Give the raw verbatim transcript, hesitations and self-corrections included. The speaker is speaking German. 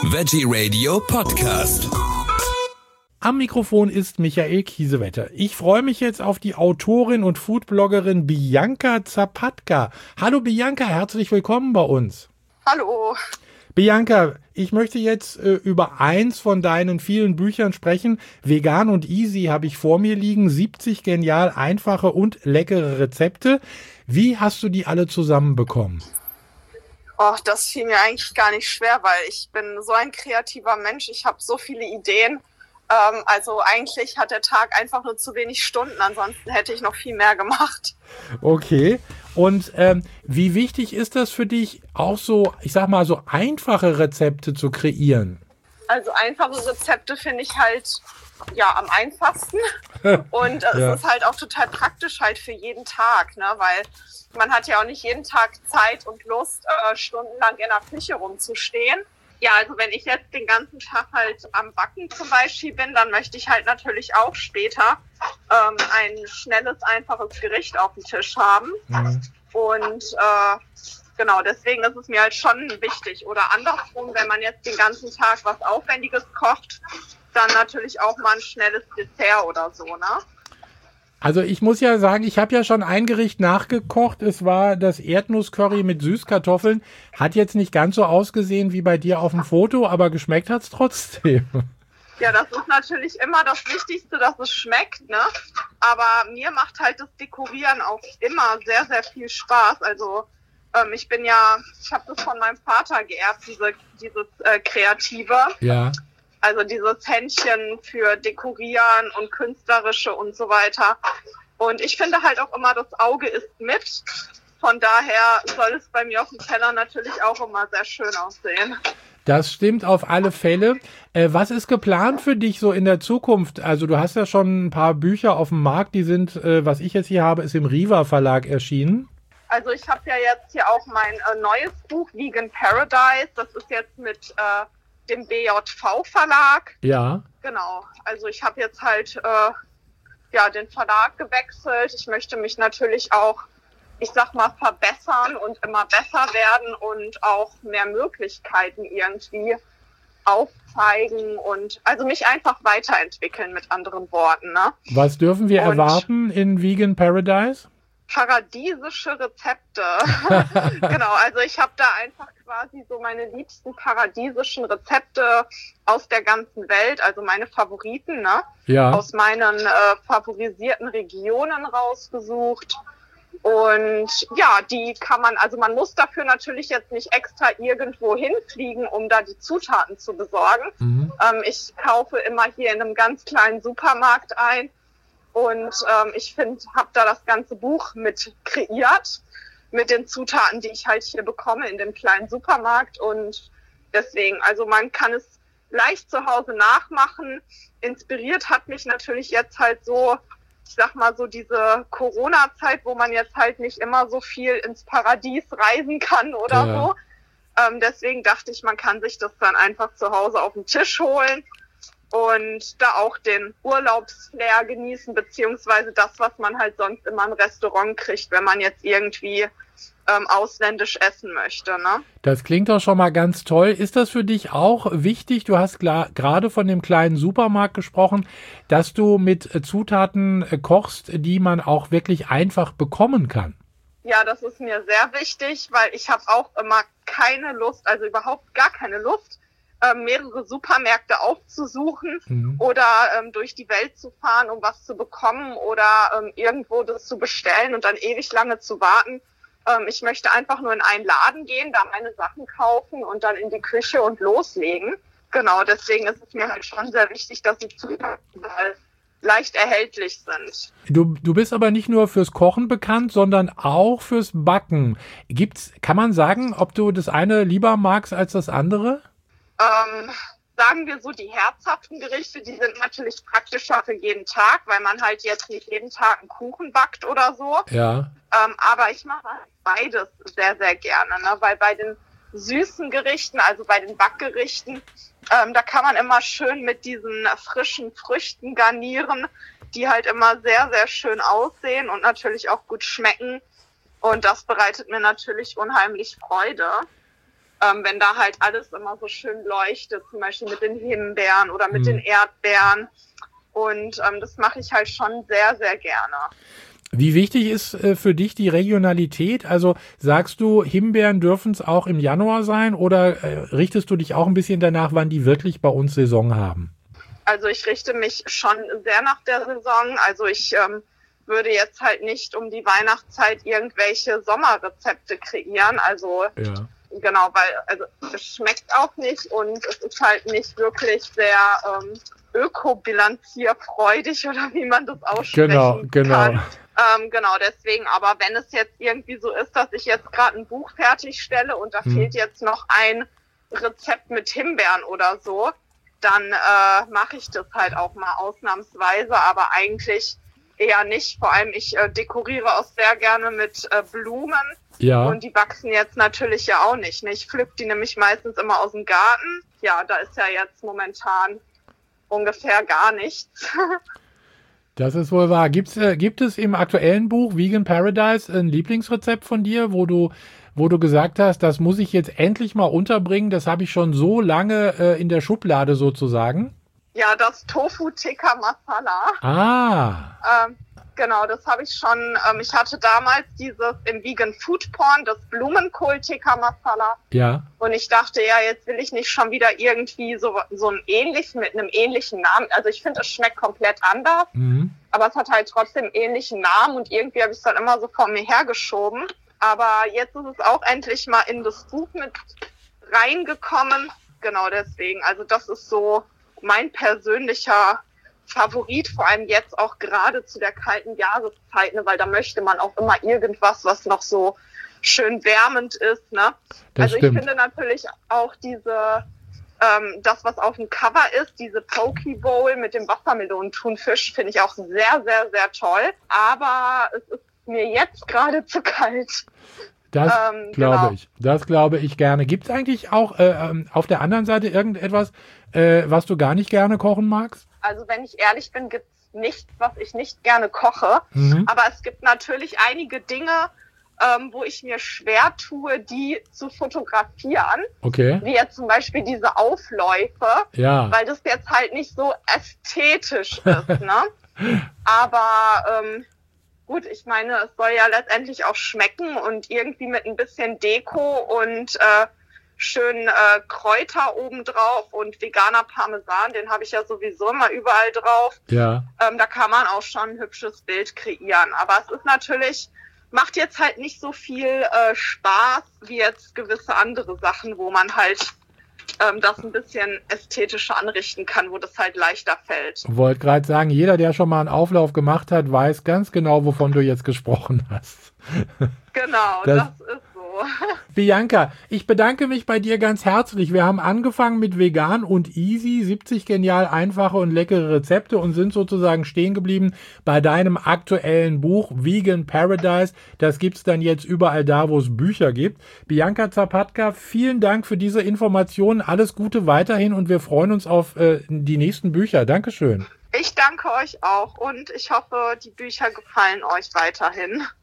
Veggie Radio Podcast. Am Mikrofon ist Michael Kiesewetter. Ich freue mich jetzt auf die Autorin und Foodbloggerin Bianca Zapatka. Hallo Bianca, herzlich willkommen bei uns. Hallo. Bianca, ich möchte jetzt äh, über eins von deinen vielen Büchern sprechen. Vegan und Easy habe ich vor mir liegen. siebzig genial einfache und leckere Rezepte. Wie hast du die alle zusammenbekommen? Oh, das fiel mir eigentlich gar nicht schwer, weil ich bin so ein kreativer Mensch. Ich habe so viele Ideen. Ähm, also eigentlich hat der Tag einfach nur zu wenig Stunden. Ansonsten hätte ich noch viel mehr gemacht. Okay. Und ähm, wie wichtig ist das für dich, auch so, ich sag mal, so einfache Rezepte zu kreieren? Also einfache Rezepte finde ich halt ja am einfachsten. Und es Ja. ist halt auch total praktisch halt für jeden Tag, ne? Weil man hat ja auch nicht jeden Tag Zeit und Lust, äh, stundenlang in der Küche rumzustehen. Ja, also wenn ich jetzt den ganzen Tag halt am Backen zum Beispiel bin, dann möchte ich halt natürlich auch später ähm, ein schnelles, einfaches Gericht auf dem Tisch haben. Mhm. Und äh, genau, deswegen ist es mir halt schon wichtig. Oder andersrum, wenn man jetzt den ganzen Tag was Aufwendiges kocht, dann natürlich auch mal ein schnelles Dessert oder so, ne? Also ich muss ja sagen, ich habe ja schon ein Gericht nachgekocht. Es war das Erdnusscurry mit Süßkartoffeln. Hat jetzt nicht ganz so ausgesehen wie bei dir auf dem Foto, aber geschmeckt hat's trotzdem. Ja, das ist natürlich immer das Wichtigste, dass es schmeckt, ne? Aber mir macht halt das Dekorieren auch immer sehr, sehr viel Spaß. Also ähm, ich bin ja, ich habe das von meinem Vater geerbt, diese, dieses äh, Kreative. Ja. Also dieses Händchen für Dekorieren und Künstlerische und so weiter. Und ich finde halt auch immer, das Auge isst mit. Von daher soll es bei mir auf dem Teller natürlich auch immer sehr schön aussehen. Das stimmt auf alle Fälle. Äh, was ist geplant für dich so in der Zukunft? Also du hast ja schon ein paar Bücher auf dem Markt, die sind, äh, was ich jetzt hier habe, ist im Riva Verlag erschienen. Also ich habe ja jetzt hier auch mein äh, neues Buch, Vegan Paradise. Das ist jetzt mit äh, dem B J V Verlag. Ja. Genau. Also ich habe jetzt halt äh, ja den Verlag gewechselt. Ich möchte mich natürlich auch, ich sag mal, verbessern und immer besser werden und auch mehr Möglichkeiten irgendwie aufzeigen und also mich einfach weiterentwickeln, mit anderen Worten, ne? Was dürfen wir Und erwarten in Vegan Paradise? paradiesische Rezepte. Genau, also ich habe da einfach quasi so meine liebsten paradiesischen Rezepte aus der ganzen Welt, also meine Favoriten, ne? Ja. Aus meinen äh, favorisierten Regionen rausgesucht. Und ja, die kann man, also man muss dafür natürlich jetzt nicht extra irgendwo hinfliegen, um da die Zutaten zu besorgen. Mhm. Ähm, ich kaufe immer hier in einem ganz kleinen Supermarkt ein. Und ähm, ich finde, habe da das ganze Buch mit kreiert, mit den Zutaten, die ich halt hier bekomme in dem kleinen Supermarkt. Und deswegen, also man kann es leicht zu Hause nachmachen. Inspiriert hat mich natürlich jetzt halt so, ich sag mal so diese Corona-Zeit, wo man jetzt halt nicht immer so viel ins Paradies reisen kann oder Ja. so. Ähm, deswegen dachte ich, man kann sich das dann einfach zu Hause auf den Tisch holen. Und da auch den Urlaubsflair genießen, beziehungsweise das, was man halt sonst immer im Restaurant kriegt, wenn man jetzt irgendwie ähm, ausländisch essen möchte, ne? Das klingt doch schon mal ganz toll. Ist das für dich auch wichtig? Du hast klar- gerade von dem kleinen Supermarkt gesprochen, dass du mit äh, Zutaten äh, kochst, die man auch wirklich einfach bekommen kann. Ja, das ist mir sehr wichtig, weil ich habe auch immer keine Lust, also überhaupt gar keine Lust, ähm, mehrere Supermärkte aufzusuchen Mhm. oder ähm, durch die Welt zu fahren, um was zu bekommen oder ähm, irgendwo das zu bestellen und dann ewig lange zu warten. Ähm, ich möchte einfach nur in einen Laden gehen, da meine Sachen kaufen und dann in die Küche und loslegen. Genau, deswegen ist es mir halt schon sehr wichtig, dass die Zutaten halt leicht erhältlich sind. Du, du bist aber nicht nur fürs Kochen bekannt, sondern auch fürs Backen. Gibt's, kann man sagen, ob du das eine lieber magst als das andere? Ähm, sagen wir so, die herzhaften Gerichte, die sind natürlich praktischer für jeden Tag, weil man halt jetzt nicht jeden Tag einen Kuchen backt oder so. Ja. Ähm, aber ich mache beides sehr, sehr gerne, ne? Weil bei den süßen Gerichten, also bei den Backgerichten, ähm, da kann man immer schön mit diesen frischen Früchten garnieren, die halt immer sehr, sehr schön aussehen und natürlich auch gut schmecken. Und das bereitet mir natürlich unheimlich Freude. ähm, wenn da halt alles immer so schön leuchtet, zum Beispiel mit den Himbeeren oder mit mhm. den Erdbeeren. Und ähm, das mache ich halt schon sehr, sehr gerne. Wie wichtig ist äh, für dich die Regionalität? Also sagst du, Himbeeren dürfen es auch im Januar sein oder äh, richtest du dich auch ein bisschen danach, wann die wirklich bei uns Saison haben? Also ich richte mich schon sehr nach der Saison. Also ich ähm, würde jetzt halt nicht um die Weihnachtszeit irgendwelche Sommerrezepte kreieren. Also ja. Genau, weil also es schmeckt auch nicht und es ist halt nicht wirklich sehr ähm, ökobilanzierfreudig oder wie man das aussprechen genau, genau. kann. Ähm, genau, deswegen, aber wenn es jetzt irgendwie so ist, dass ich jetzt gerade ein Buch fertigstelle und da hm. fehlt jetzt noch ein Rezept mit Himbeeren oder so, dann äh, mache ich das halt auch mal ausnahmsweise, aber eigentlich eher nicht. Vor allem, ich äh, dekoriere auch sehr gerne mit äh, Blumen. Ja. Und die wachsen jetzt natürlich ja auch nicht. Ne? Ich pflück die nämlich meistens immer aus dem Garten. Ja, da ist ja jetzt momentan ungefähr gar nichts. Das ist wohl wahr. Gibt's, äh, gibt es im aktuellen Buch Vegan Paradise ein Lieblingsrezept von dir, wo du, wo du gesagt hast, das muss ich jetzt endlich mal unterbringen, das habe ich schon so lange äh, in der Schublade sozusagen? Ja, das Tofu Tikka Masala. Ah. Ähm, genau, das habe ich schon, ähm, ich hatte damals dieses im Vegan Food Porn, das Blumenkohl Tikka Masala. Ja. Und ich dachte, ja, jetzt will ich nicht schon wieder irgendwie so, so ein ähnlichen, mit einem ähnlichen Namen. Also ich finde, es schmeckt komplett anders, mhm. aber es hat halt trotzdem einen ähnlichen Namen und irgendwie habe ich es dann immer so vor mir hergeschoben. Aber jetzt ist es auch endlich mal in das Buch mit reingekommen. Genau deswegen. Also das ist so mein persönlicher Favorit, vor allem jetzt auch gerade zu der kalten Jahreszeit, ne, weil da möchte man auch immer irgendwas, was noch so schön wärmend ist. Ne? Also stimmt. Ich finde natürlich auch diese, ähm, das, was auf dem Cover ist, diese Poke Bowl mit dem Wassermelonen-Thunfisch, finde ich auch sehr, sehr, sehr toll. Aber es ist mir jetzt gerade zu kalt. Das ähm, glaube genau. ich. Das glaube ich gerne. Gibt es eigentlich auch äh, ähm, auf der anderen Seite irgendetwas, äh, was du gar nicht gerne kochen magst? Also wenn ich ehrlich bin, gibt es nichts, was ich nicht gerne koche. Mhm. Aber es gibt natürlich einige Dinge, ähm, wo ich mir schwer tue, die zu fotografieren. Okay. Wie jetzt zum Beispiel diese Aufläufe. Ja. Weil das jetzt halt nicht so ästhetisch ist. Ne? Aber ähm, gut, ich meine, es soll ja letztendlich auch schmecken und irgendwie mit ein bisschen Deko und äh, schön äh, Kräuter obendrauf und veganer Parmesan, den habe ich ja sowieso immer überall drauf. Ja. Ähm, da kann man auch schon ein hübsches Bild kreieren. Aber es ist natürlich, macht jetzt halt nicht so viel äh, Spaß wie jetzt gewisse andere Sachen, wo man halt ähm, das ein bisschen ästhetischer anrichten kann, wo das halt leichter fällt. Ich wollte gerade sagen, jeder, der schon mal einen Auflauf gemacht hat, weiß ganz genau, wovon du jetzt gesprochen hast. Genau, das, das ist so. Bianca, ich bedanke mich bei dir ganz herzlich. Wir haben angefangen mit vegan und easy, siebzig genial einfache und leckere Rezepte und sind sozusagen stehen geblieben bei deinem aktuellen Buch Vegan Paradise. Das gibt's dann jetzt überall da, wo es Bücher gibt. Bianca Zapatka, vielen Dank für diese Informationen. Alles Gute weiterhin und wir freuen uns auf äh, die nächsten Bücher. Dankeschön. Ich danke euch auch und ich hoffe, die Bücher gefallen euch weiterhin.